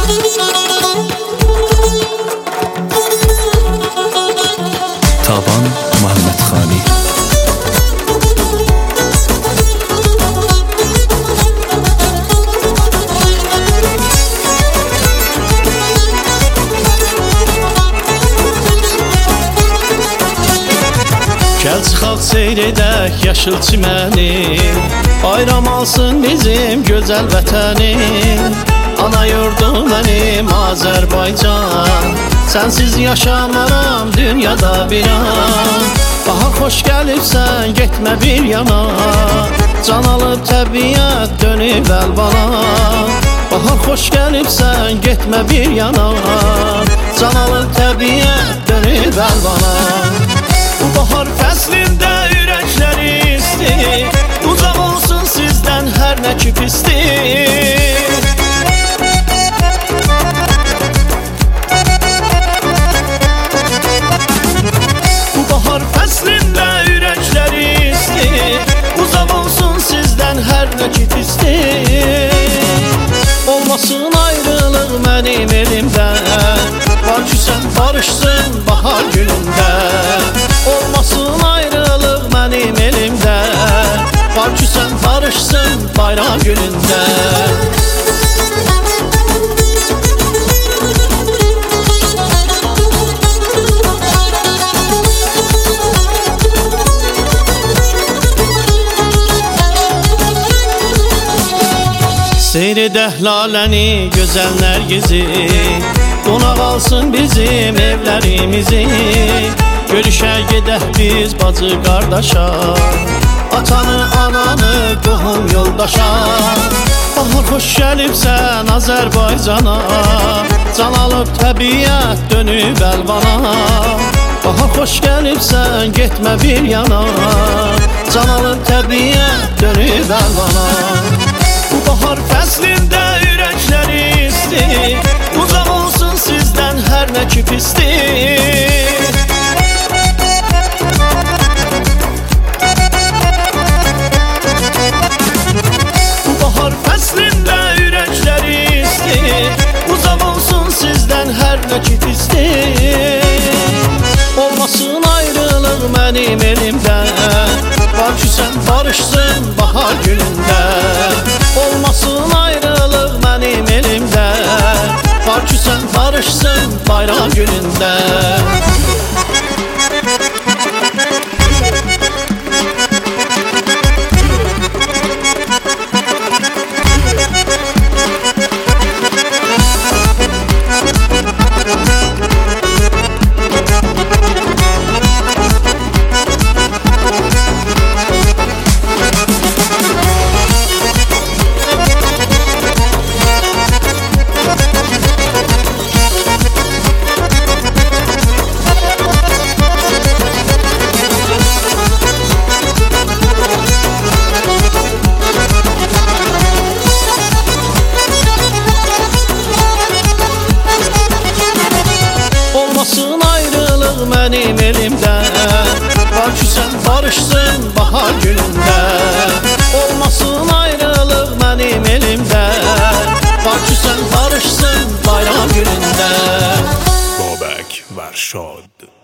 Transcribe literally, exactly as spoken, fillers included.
Taban Məhəmmədxani. Gəl çıxaq seyr edək yaşıl çiməni, bayram alsın bizim gözəl vətəni. Ana yurdum mənim Azərbaycan, sənsiz yaşamaram dünyada bir an. Bahar xoş gəlibsən, getmə bir yana, can alıb təbiət dönüb əlvana. Bahar xoş gəlibsən, getmə bir yana, can alıb təbiət dönüb əlvana. Bu bahar fəslində ürəkləri isti, uzaq olsun sizdən hər nə ki pisdir. Bu bahar fəslində ürəkləri isti, uzaq olsun sizdən hər nə ki pisdir. Olmasın ayrılıq mənim elimdə, var ki sən barışsın bahar günündə. Olmasın ayrılıq mənim elimdə, var ki sən barışsın bayram günündə. Seyr edək laləni, gözəl nərgizi, qonaq alsın bizim evlərimizi. Görüşək gedək biz bacı qardaşa, atanı, ananı, qohum yoldaşa. Bahar xoş gəlibsən Azərbaycana, can alıb təbiət dönüb əlvana. Bahar xoş gəlibsən, getmə bir yana, can alıb təbiət dönüb əlvana. Bu bahar fəslində ürəkləri isti, uzaq olsun sizdən hər nə ki pisdir. Bu bahar fəslində ürəkləri isti, uzaq olsun sizdən hər nə ki pisdir. Olmasın ayrılıq mənim elimdə, var ki sən barışsın bahar günündə. Olmasın ayrılıq mənim elimdə, var ki sən barışsın bayram günündə. Olmasın ayrılıq mənim elimdə, var ki sən barışsın bahar günündə. Olmasın ayrılıq mənim elimdə, var ki sən barışsın bayram günündə. Babək Vərşad.